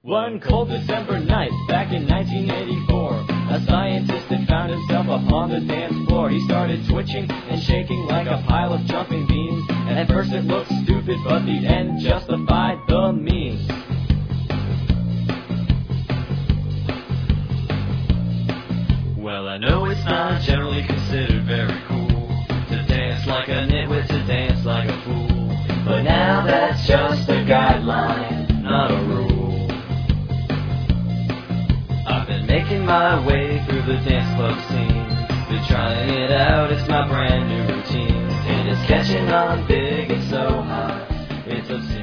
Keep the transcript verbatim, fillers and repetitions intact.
One cold December night back in nineteen eighty-four, a scientist had found himself upon the dance floor. He started twitching and shaking like a pile of jumping beans. And at first it looked stupid, but the end justified the means. Well, I know it's not generally considered very cool to dance like a nitwit, to dance like a fool. But now that's just a guideline, not a rule. I've been making my way through the dance club scene, been trying it out, it's my brand new routine. And it's catching on big, it's so hot, it's obscene.